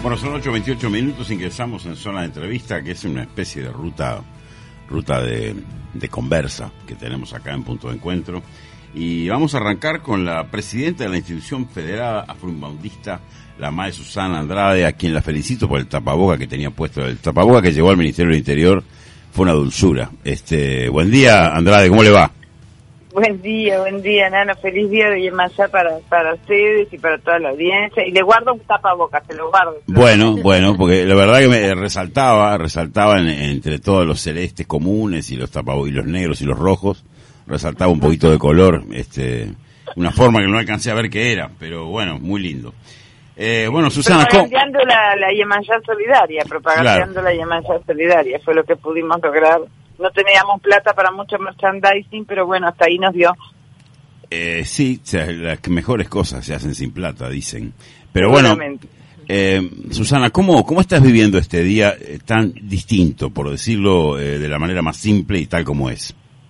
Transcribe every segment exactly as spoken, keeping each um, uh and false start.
Bueno, son ocho veintiocho minutos, ingresamos en zona de entrevista, que es una especie de ruta ruta de, de conversa que tenemos acá en Punto de Encuentro. Y vamos a arrancar con la presidenta de la institución federal afroinbaundista, la Mae Susana Andrade, a quien la felicito por el tapaboca que tenía puesto. El tapaboca que llegó al Ministerio del Interior fue una dulzura. Este, buen día, Andrade, ¿cómo le va? Buen día, buen día, Nano. Feliz día de Yemayá para, para ustedes y para toda la audiencia. Y le guardo un tapabocas, se lo guardo. Bueno, bueno, porque la verdad que me resaltaba, resaltaba en, entre todos los celestes comunes y los tapabocas, y los negros y los rojos, resaltaba un poquito de color, este, una forma que no alcancé a ver qué era, pero bueno, muy lindo. Eh, bueno, Susana, propagandando la, la Yemayá solidaria, propagandando claro. La Yemayá solidaria, fue lo que pudimos lograr. No teníamos plata para mucho merchandising, pero bueno, hasta ahí nos dio. Eh, sí, o sea, las mejores cosas se hacen sin plata, dicen. Pero bueno, eh, Susana, ¿cómo, ¿cómo estás viviendo este día eh, tan distinto, por decirlo eh, de la manera más simple y tal como es?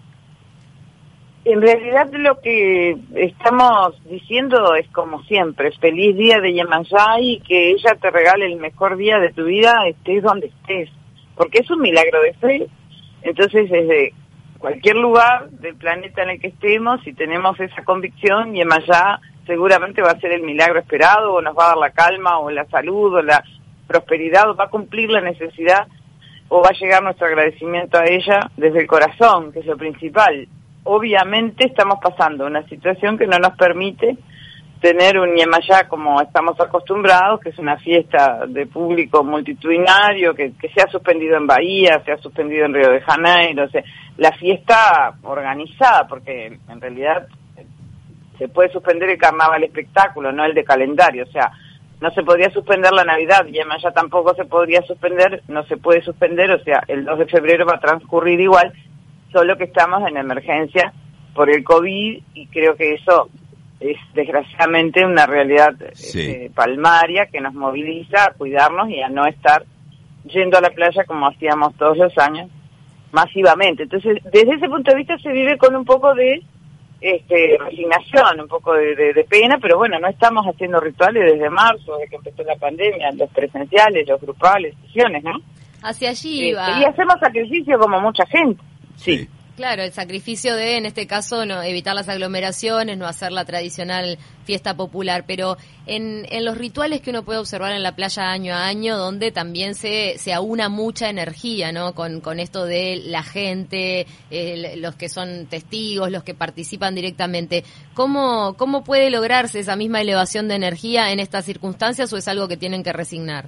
En realidad lo que estamos diciendo es como siempre, feliz día de Yemayá y que ella te regale el mejor día de tu vida, estés donde estés, porque es un milagro de fe. Entonces, desde cualquier lugar del planeta en el que estemos, si tenemos esa convicción, Yemayá seguramente va a ser el milagro esperado, o nos va a dar la calma, o la salud, o la prosperidad, o va a cumplir la necesidad, o va a llegar nuestro agradecimiento a ella desde el corazón, que es lo principal. Obviamente estamos pasando una situación que no nos permite tener un Yemayá como estamos acostumbrados, que es una fiesta de público multitudinario, que, que se ha suspendido en Bahía, se ha suspendido en Río de Janeiro, o sea, la fiesta organizada, porque en realidad se puede suspender el carnaval espectáculo, no el de calendario, o sea, no se podría suspender la Navidad, Yemayá tampoco se podría suspender, no se puede suspender, o sea, el dos de febrero va a transcurrir igual, solo que estamos en emergencia por el COVID, y creo que eso es desgraciadamente una realidad sí. eh, palmaria que nos moviliza a cuidarnos y a no estar yendo a la playa como hacíamos todos los años masivamente. Entonces, desde ese punto de vista se vive con un poco de este, resignación, un poco de, de, de pena, pero bueno, no estamos haciendo rituales desde marzo, desde que empezó la pandemia, los presenciales, los grupales, sesiones, ¿no? Hacia allí eh, va. Y hacemos sacrificio como mucha gente, sí. sí. Claro, el sacrificio de, en este caso, no evitar las aglomeraciones, no hacer la tradicional fiesta popular, pero en, en los rituales que uno puede observar en la playa año a año, donde también se, se aúna mucha energía, ¿no? Con, con esto de la gente, eh, los que son testigos, los que participan directamente. ¿Cómo, ¿Cómo puede lograrse esa misma elevación de energía en estas circunstancias o es algo que tienen que resignar?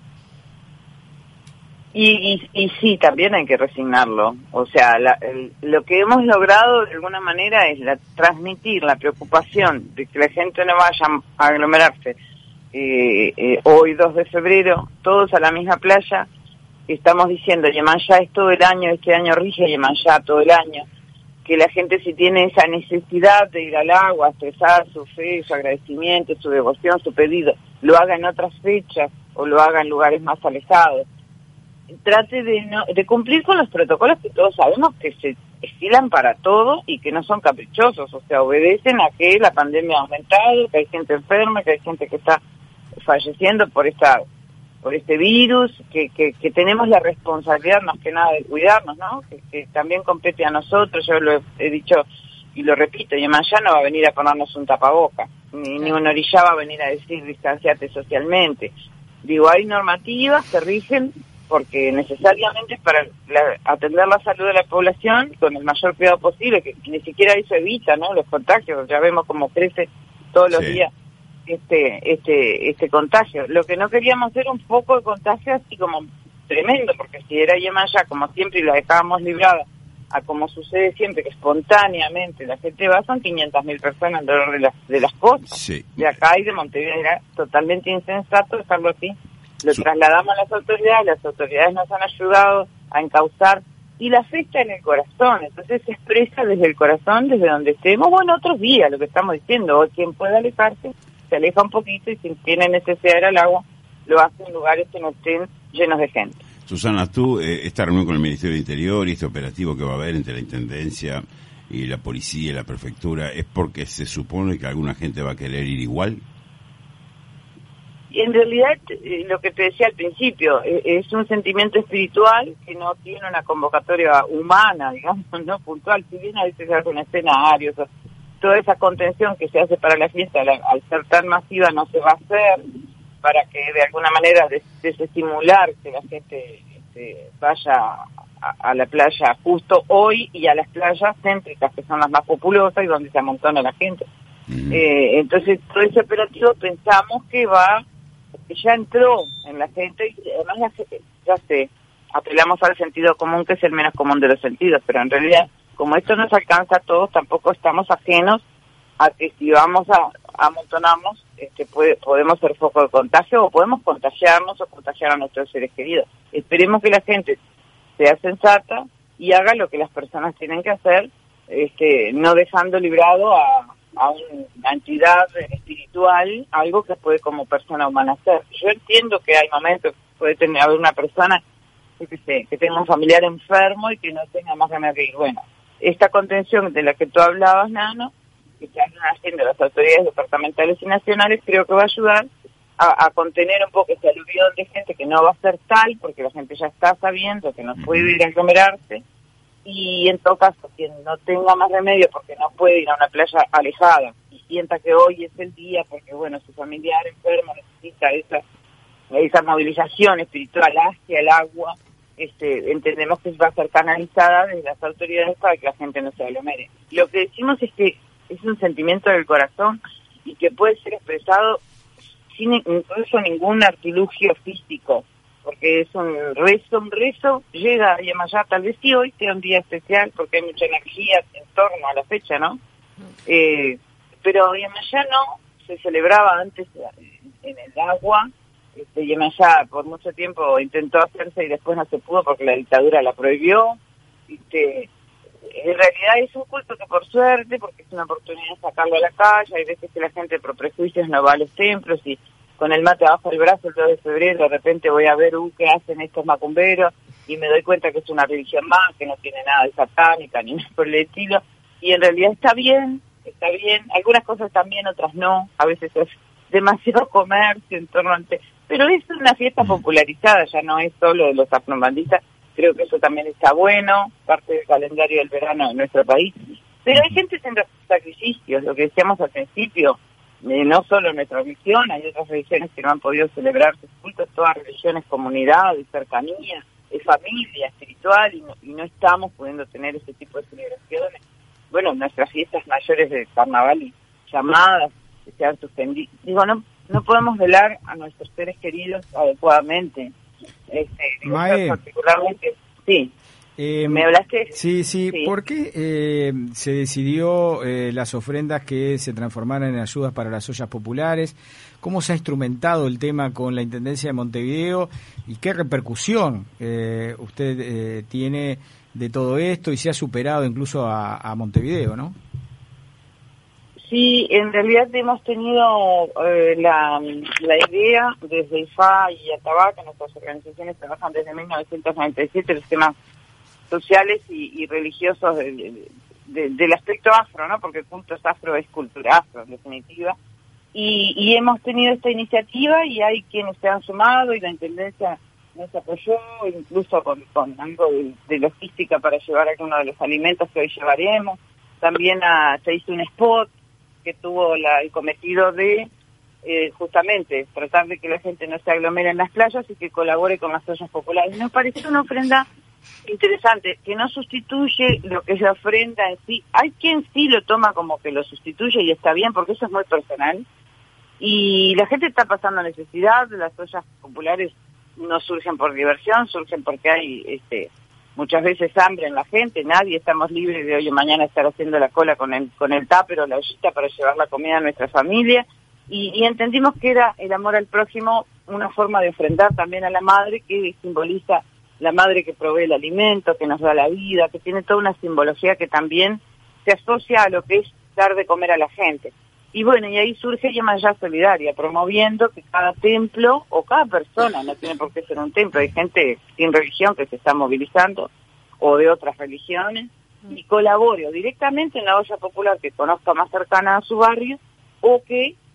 Y, y, y sí, también hay que resignarlo. O sea, la, el, lo que hemos logrado de alguna manera es la, transmitir la preocupación de que la gente no vaya a aglomerarse eh, eh, hoy dos de febrero, todos a la misma playa. Estamos diciendo, Yemayá es todo el año, este año rige Yemayá todo el año. Que la gente si tiene esa necesidad de ir al agua, expresar su fe, su agradecimiento, su devoción, su pedido, lo haga en otras fechas o lo haga en lugares más alejados. Trate de no, de cumplir con los protocolos que todos sabemos que se estilan para todo y que no son caprichosos, o sea, obedecen a que la pandemia ha aumentado, que hay gente enferma, que hay gente que está falleciendo por esta por este virus, que, que, que tenemos la responsabilidad más que nada de cuidarnos, ¿no? Que, que también compete a nosotros, yo lo he, he dicho y lo repito, Yemayá no va a venir a ponernos un tapaboca, ni, ni un orillá va a venir a decir distanciate socialmente. Digo, hay normativas que rigen porque necesariamente es para la, atender la salud de la población con el mayor cuidado posible, que ni siquiera eso evita, ¿no? Los contagios, ya vemos cómo crece todos los sí. días este este este contagio. Lo que no queríamos era un foco de contagio así como tremendo, porque si era Yemayá, como siempre, y la dejábamos librada a como sucede siempre, que espontáneamente la gente va, son quinientas mil personas alrededor de las, de las costas. Sí. De acá y de Montevideo era totalmente insensato dejarlo así. Lo trasladamos a las autoridades, las autoridades nos han ayudado a encauzar, y la fe está en el corazón, entonces se expresa desde el corazón, desde donde estemos, bueno, otros días, lo que estamos diciendo, o quien pueda alejarse, se aleja un poquito, y si tiene necesidad de ir al agua, lo hace en lugares que no estén llenos de gente. Susana, tú, eh, esta reunión con el Ministerio del Interior y este operativo que va a haber entre la Intendencia y la Policía y la Prefectura, ¿es porque se supone que alguna gente va a querer ir igual? En realidad, eh, lo que te decía al principio, eh, es un sentimiento espiritual que no tiene una convocatoria humana, digamos, no puntual. Si bien a veces se hacen escenarios, toda esa contención que se hace para la fiesta, la, al ser tan masiva, no se va a hacer, para que de alguna manera des, desestimular que la gente este, vaya a, a la playa justo hoy y a las playas céntricas, que son las más populosas y donde se amontona la gente. Mm. Eh, entonces, todo ese operativo pensamos que va... que ya entró en la gente, y además la gente, ya sé, apelamos al sentido común, que es el menos común de los sentidos, pero en realidad, como esto nos alcanza a todos, tampoco estamos ajenos a que si vamos a amontonamos, este, puede, podemos ser foco de contagio, o podemos contagiarnos o contagiar a nuestros seres queridos. Esperemos que la gente sea sensata y haga lo que las personas tienen que hacer, este, no dejando librado a a una entidad espiritual, algo que puede como persona humana hacer. Yo entiendo que hay momentos que puede tener haber una persona que, sé, que tenga un familiar enfermo y que no tenga más remedio que ir. Bueno, esta contención de la que tú hablabas, Nano, que están haciendo las autoridades departamentales y nacionales, creo que va a ayudar a, a contener un poco ese aluvión de gente que no va a ser tal, porque la gente ya está sabiendo que no puede ir a aglomerarse. Y en todo caso, quien no tenga más remedio porque no puede ir a una playa alejada y sienta que hoy es el día porque, bueno, su familiar enfermo necesita esa, esa movilización espiritual hacia el agua, este, entendemos que va a ser canalizada desde las autoridades para que la gente no se aglomere. Lo que decimos es que es un sentimiento del corazón y que puede ser expresado sin incluso ningún artilugio físico, porque es un rezo, un rezo, llega a Yemayá, tal vez sí hoy sea un día especial, porque hay mucha energía en torno a la fecha, ¿no? Eh, pero Yemayá no, se celebraba antes en el agua, este, Yemayá por mucho tiempo intentó hacerse y después no se pudo porque la dictadura la prohibió. Este, en realidad es un culto que por suerte, porque es una oportunidad de sacarlo a la calle, hay veces que la gente por prejuicios no va a los templos y con el mate abajo del brazo el dos de febrero, de repente voy a ver uh, qué hacen estos macumberos y me doy cuenta que es una religión más, que no tiene nada de satánica ni nada por el estilo, y en realidad está bien, está bien, algunas cosas están bien, otras no, a veces es demasiado comercio en torno al... Te- pero es una fiesta popularizada, ya no es solo de los afrobandistas, creo que eso también está bueno, parte del calendario del verano en nuestro país, pero hay gente haciendo sacrificios, lo que decíamos al principio. Eh, no solo nuestra religión, hay otras religiones que no han podido celebrar sus cultos, todas religiones, comunidad, de cercanía, de familia, espiritual, y no, y no estamos pudiendo tener ese tipo de celebraciones. Bueno, nuestras fiestas mayores de carnaval y llamadas que se han suspendido. Digo, no no podemos velar a nuestros seres queridos adecuadamente. Este, Mae, particularmente, sí. Eh, ¿Me hablaste? Sí, sí. sí. ¿Por qué eh, se decidió eh, las ofrendas que se transformaran en ayudas para las ollas populares? ¿Cómo se ha instrumentado el tema con la Intendencia de Montevideo? ¿Y qué repercusión eh, usted eh, tiene de todo esto? Y se ha superado incluso a, a Montevideo, ¿no? Sí, en realidad hemos tenido eh, la, la idea desde I F A y Atabac, nuestras organizaciones trabajan desde mil novecientos noventa y siete los temas sociales y, y religiosos de, de, de, del aspecto afro, ¿no? Porque el punto es afro, es cultura afro, en definitiva. Y, y hemos tenido esta iniciativa y hay quienes se han sumado y la Intendencia nos apoyó, incluso con, con algo de, de logística para llevar algunos de los alimentos que hoy llevaremos. También a, se hizo un spot que tuvo la, el cometido de eh, justamente tratar de que la gente no se aglomere en las playas y que colabore con las ollas populares. Nos pareció una ofrenda interesante, que no sustituye lo que es la ofrenda en sí. Hay quien sí lo toma como que lo sustituye y está bien, porque eso es muy personal. Y la gente está pasando necesidad, las ollas populares no surgen por diversión, surgen porque hay este muchas veces hambre en la gente, nadie estamos libres de hoy o mañana estar haciendo la cola con el con el tupper o la ollita para llevar la comida a nuestra familia. Y, y entendimos que era el amor al prójimo una forma de ofrendar también a la madre, que simboliza la madre que provee el alimento, que nos da la vida, que tiene toda una simbología que también se asocia a lo que es dar de comer a la gente. Y bueno, y ahí surge Yemayá Solidaria, promoviendo que cada templo, o cada persona, no tiene por qué ser un templo, hay gente sin religión que se está movilizando, o de otras religiones, y colabore o directamente en la olla popular que conozca más cercana a su barrio, o que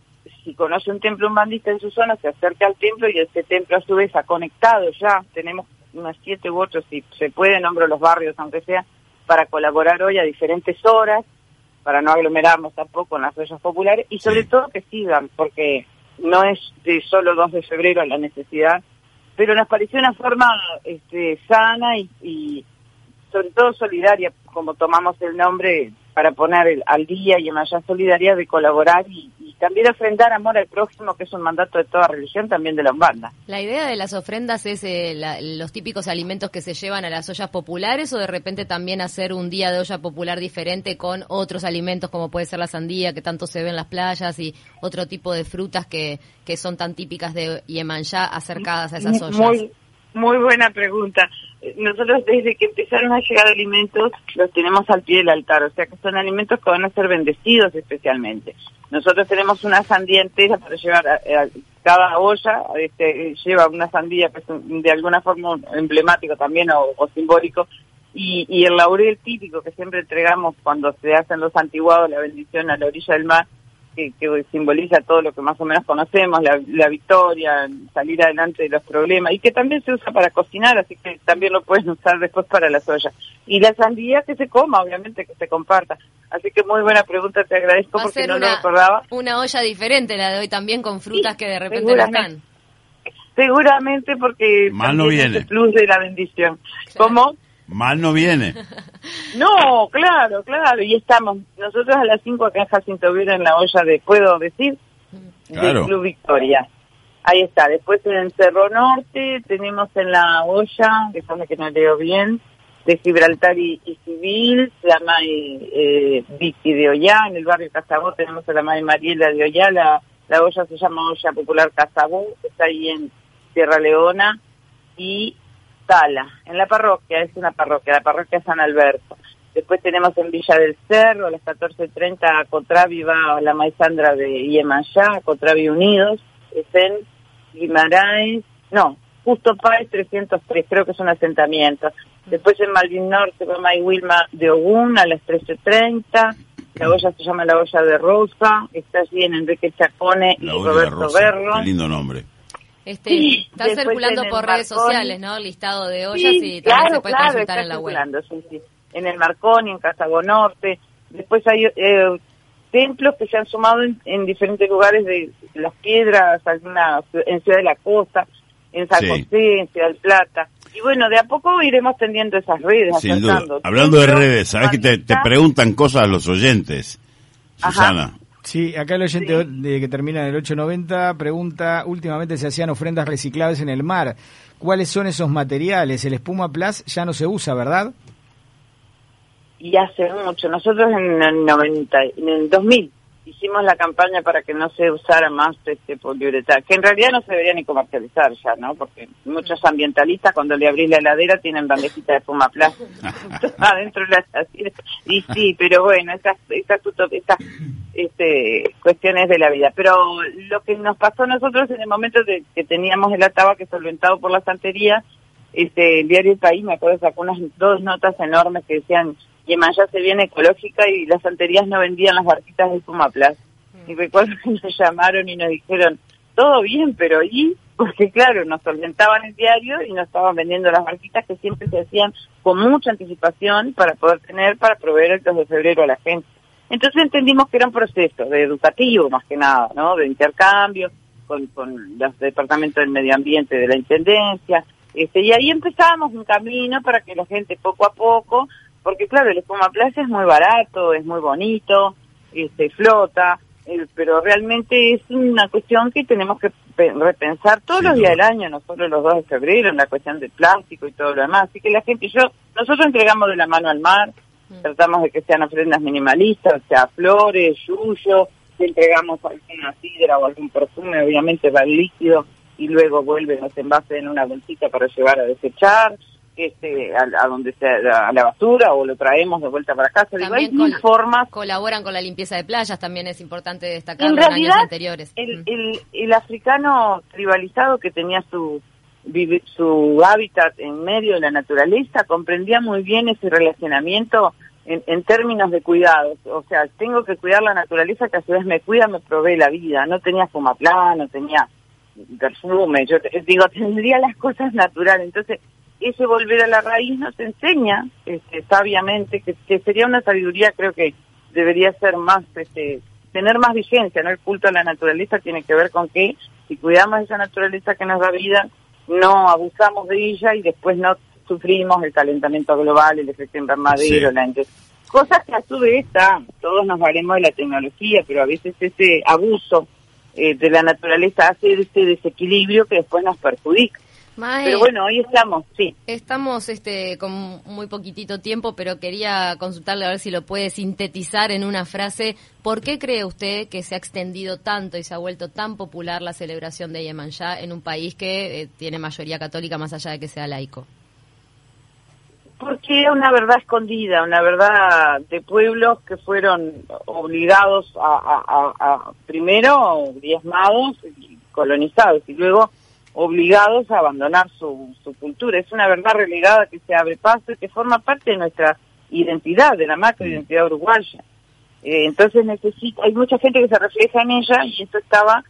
si conoce un templo umbandista en su zona, se acerca al templo y ese templo a su vez ha conectado ya, tenemos unas siete u ocho, si se puede, nombro los barrios aunque sea, para colaborar hoy a diferentes horas, para no aglomerarnos tampoco en las ollas populares, y sobre sí. todo que sigan, porque no es de solo dos de febrero la necesidad, pero nos pareció una forma este, sana y, y sobre todo solidaria, como tomamos el nombre para poner el, al día y en Yemayá Solidaria, de colaborar y, y también ofrendar amor al prójimo, que es un mandato de toda religión, también de la Umbanda. ¿La idea de las ofrendas es eh, la, los típicos alimentos que se llevan a las ollas populares, o de repente también hacer un día de olla popular diferente con otros alimentos, como puede ser la sandía, que tanto se ve en las playas, y otro tipo de frutas que, que son tan típicas de Yemayá, acercadas a esas ollas? Muy, muy buena pregunta. Nosotros desde que empezaron a llegar alimentos los tenemos al pie del altar, o sea que son alimentos que van a ser bendecidos especialmente. Nosotros tenemos una sandía entera para llevar a, a cada olla, este, lleva una sandía que es un, de alguna forma emblemático también o, o simbólico, y, y el laurel típico que siempre entregamos cuando se hacen los antiguados, la bendición a la orilla del mar, que, que simboliza todo lo que más o menos conocemos, la, la victoria, salir adelante de los problemas, y que también se usa para cocinar, así que también lo pueden usar después para las ollas. Y la sandía que se coma, obviamente, que se comparta. Así que muy buena pregunta, te agradezco porque no una, lo recordaba. Una olla diferente la de hoy también, con frutas sí, que de repente no están. Seguramente porque mal no viene. Es el plus de la bendición. Claro. ¿Cómo? Mal no viene. No, claro, claro, y estamos nosotros a las cinco acá en Jacinto Vera en la olla de, ¿puedo decir? Claro. De Club Victoria. Ahí está. Después en el Cerro Norte tenemos en la olla, déjame que no leo bien, de Gibraltar y, y Civil, la May eh, Vicky de Ollá. En el barrio Casabó tenemos a la May Mariela de Ollá, la, la olla se llama Olla Popular Casabó, está ahí en Sierra Leona, y Tala, en la parroquia, es una parroquia, la parroquia San Alberto. Después tenemos en Villa del Cerro, a las catorce treinta, a Cotravi va la Maisandra de Yemayá, a Cotravi Unidos, es en Guimaraes, no, Justo Páez trescientos tres, creo que es un asentamiento. Después en Malvin Norte va May Wilma de Ogún, a las trece treinta, la olla se llama la olla de Rosa, está allí en Enrique Chacone y Roberto Berro. Qué lindo nombre. Este, sí, está circulando por redes Marconi. Sociales, ¿no? Listado de ollas, sí, y también claro, se puede claro, consultar en la web. Sí, sí. En el Marconi, en Casabó Norte. Después hay eh, templos que se han sumado en, en diferentes lugares de Las Piedras, alguna, en Ciudad de la Costa, en San sí. José, en Ciudad del Plata. Y bueno, de a poco iremos tendiendo esas redes. Sin duda. Hablando de redes, ¿sabes que te, te preguntan cosas los oyentes, Susana? Ajá. Sí, acá el oyente sí. de, que termina en el ocho noventa pregunta, últimamente se hacían ofrendas reciclables en el mar. ¿Cuáles son esos materiales? El Espuma Plus ya no se usa, ¿verdad? Y hace mucho. Nosotros en el noventa, en el dos mil hicimos la campaña para que no se usara más este poliuretano, que en realidad no se debería ni comercializar ya, ¿no? Porque muchos ambientalistas cuando le abrís la heladera tienen bandejita de Espuma Plus adentro de la y sí, pero bueno, esas esas, esas este, cuestiones de la vida. Pero lo que nos pasó a nosotros en el momento de que teníamos el atabaque solventado por la santería, este, el diario El País, me acuerdo, sacó unas dos notas enormes que decían Yemayá se viene ecológica y las santerías no vendían las barquitas de Espuma Plus. Y recuerdo que nos llamaron y nos dijeron, todo bien, pero ¿y? Porque claro, nos solventaban el diario y nos estaban vendiendo las barquitas que siempre se hacían con mucha anticipación para poder tener, para proveer el dos de febrero a la gente. Entonces entendimos que era un proceso de educativo más que nada, ¿no? De intercambio con, con los departamentos del medio ambiente de la Intendencia, este, y ahí empezábamos un camino para que la gente poco a poco, porque claro, el Espuma Plus es muy barato, es muy bonito, este, flota, eh, pero realmente es una cuestión que tenemos que repensar todos sí, los días no. del año, nosotros los dos de febrero, en la cuestión del plástico y todo lo demás. Así que la gente, yo, nosotros entregamos de la mano al mar, mm. tratamos de que sean ofrendas minimalistas, o sea, flores, yuyo, entregamos alguna sidra o algún perfume, obviamente va el líquido y luego vuelven los envases en una bolsita para llevar a desechar. Este, a, a donde sea, a la basura, o lo traemos de vuelta para casa. Digo, hay mil formas. Colaboran con la limpieza de playas, también es importante destacar en, en realidad, años anteriores. El, mm. el, el africano tribalizado que tenía su su hábitat en medio de la naturaleza comprendía muy bien ese relacionamiento en, en términos de cuidados. O sea, tengo que cuidar la naturaleza que a su vez me cuida, me provee la vida. No tenía fumaplán, no tenía perfume, yo te, digo, tendría las cosas naturales. Entonces, ese volver a la raíz nos enseña este, sabiamente que, que sería una sabiduría, creo que debería ser más, este, tener más vigencia, ¿no? El culto a la naturaleza tiene que ver con que si cuidamos esa naturaleza que nos da vida, no abusamos de ella y después no sufrimos el calentamiento global, el efecto invernadero, sí. la cosas que a su vez están, todos nos valemos de la tecnología, pero a veces ese abuso eh, de la naturaleza hace este desequilibrio que después nos perjudica. Mae, pero bueno, hoy estamos, sí. Estamos este con muy poquitito tiempo, pero quería consultarle a ver si lo puede sintetizar en una frase. ¿Por qué cree usted que se ha extendido tanto y se ha vuelto tan popular la celebración de Yemanjá en un país que eh, tiene mayoría católica más allá de que sea laico? Porque era una verdad escondida, una verdad de pueblos que fueron obligados a, a, a, a primero diezmados y colonizados y luego obligados a abandonar su, su cultura. Es una verdad relegada que se abre paso y que forma parte de nuestra identidad, de la macroidentidad uruguaya. Eh, entonces necesita, hay mucha gente que se refleja en ella y esto estaba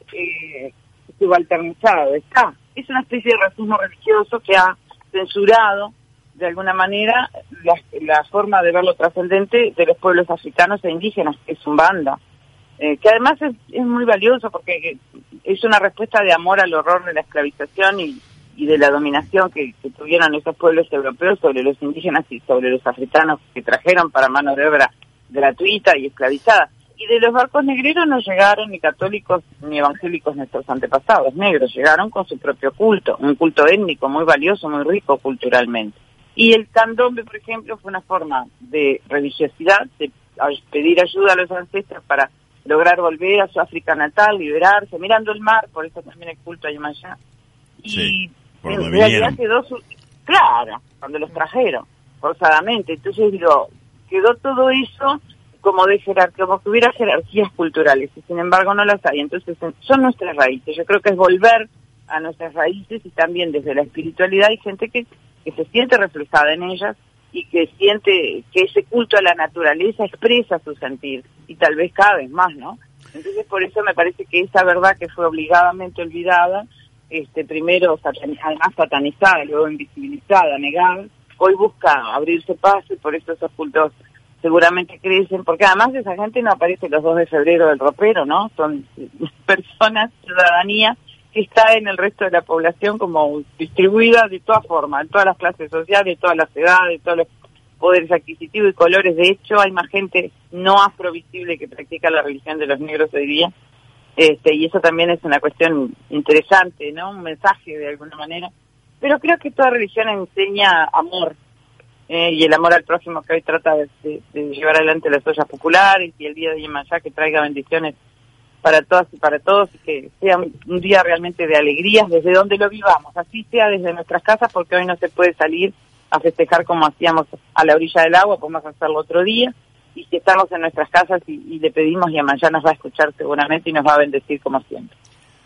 eh, subalternizado, está. Es una especie de racismo religioso que ha censurado de alguna manera la, la forma de ver lo trascendente de los pueblos africanos e indígenas, que es Umbanda. Eh, que además es, es muy valioso porque es una respuesta de amor al horror de la esclavización y, y de la dominación que, que tuvieron esos pueblos europeos sobre los indígenas y sobre los africanos que trajeron para mano de obra gratuita y esclavizada. Y de los barcos negreros no llegaron ni católicos ni evangélicos nuestros antepasados negros, llegaron con su propio culto, un culto étnico muy valioso, muy rico culturalmente. Y el candombe, por ejemplo, fue una forma de religiosidad, de pedir ayuda a los ancestros para lograr volver a su África natal, liberarse, mirando el mar, por eso también el culto a Yemanjá. Y sí, en realidad quedó su... Claro, cuando los trajeron, forzadamente. Entonces digo, quedó todo eso como de jerarquía, como que hubiera jerarquías culturales, y sin embargo no las hay. Entonces son nuestras raíces. Yo creo que es volver a nuestras raíces y también desde la espiritualidad hay gente que, que se siente reflejada en ellas y que siente que ese culto a la naturaleza expresa su sentir, y tal vez cada vez más, ¿no? Entonces por eso me parece que esa verdad que fue obligadamente olvidada, este primero satan- además satanizada, luego invisibilizada, negada, hoy busca abrirse paso y por eso esos cultos seguramente crecen, porque además esa gente no aparece los dos de febrero del ropero, ¿no? Son personas, ciudadanía, que está en el resto de la población como distribuida de todas formas, en todas las clases sociales, de todas las edades, de todos los poderes adquisitivos y colores. De hecho, hay más gente no afrovisible que practica la religión de los negros hoy día, este, y eso también es una cuestión interesante, ¿no? Un mensaje de alguna manera. Pero creo que toda religión enseña amor, eh, y el amor al prójimo que hoy trata de, de, de llevar adelante las ollas populares, y el día de Yemanjá que traiga bendiciones para todas y para todos, y que sea un, un día realmente de alegrías desde donde lo vivamos, así sea desde nuestras casas, porque hoy no se puede salir a festejar como hacíamos a la orilla del agua, podemos hacerlo otro día, y si estamos en nuestras casas y, y le pedimos, Yemanjá nos va a escuchar seguramente y nos va a bendecir como siempre.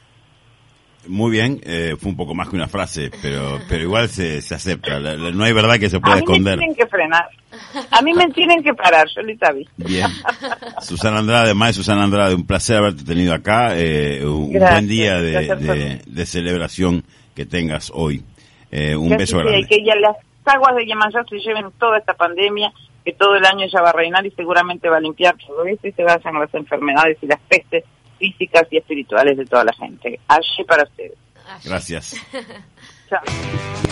Muy bien, eh, fue un poco más que una frase, pero pero igual se, se acepta, la, la, no hay verdad que se pueda esconder. A mí me tienen que frenar, a mí me tienen que parar, yo les aviso. Bien, Susana Andrade, Mae Susana Andrade, un placer haberte tenido acá, eh, un Gracias, buen día de, de, de celebración que tengas hoy, eh, un Gracias, beso grande. Y que ya las aguas de Yemanjá se lleven toda esta pandemia, que todo el año ella va a reinar y seguramente va a limpiar todo esto y se vayan las enfermedades y las pestes físicas y espirituales de toda la gente. Allí para ustedes. Gracias. Chao.